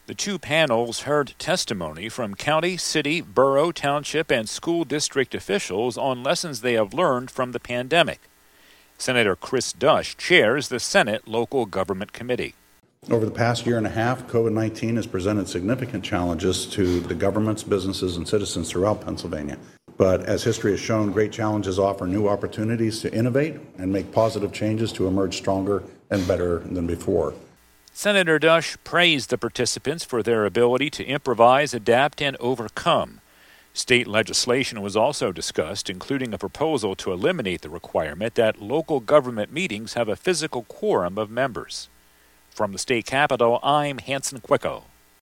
The two panels heard testimony from county, city, borough, township, and school district officials on lessons they have learned from the pandemic. Senator Chris Dush chairs the Senate Local Government Committee. Over the past year and a half, COVID-19 has presented significant challenges to the governments, businesses, and citizens throughout Pennsylvania. But as history has shown, great challenges offer new opportunities to innovate and make positive changes to emerge stronger and better than before. Senator Dush praised the participants for their ability to improvise, adapt, and overcome. State legislation was also discussed, including a proposal to eliminate the requirement that local government meetings have a physical quorum of members. From the state capitol, I'm Hanson Quicko.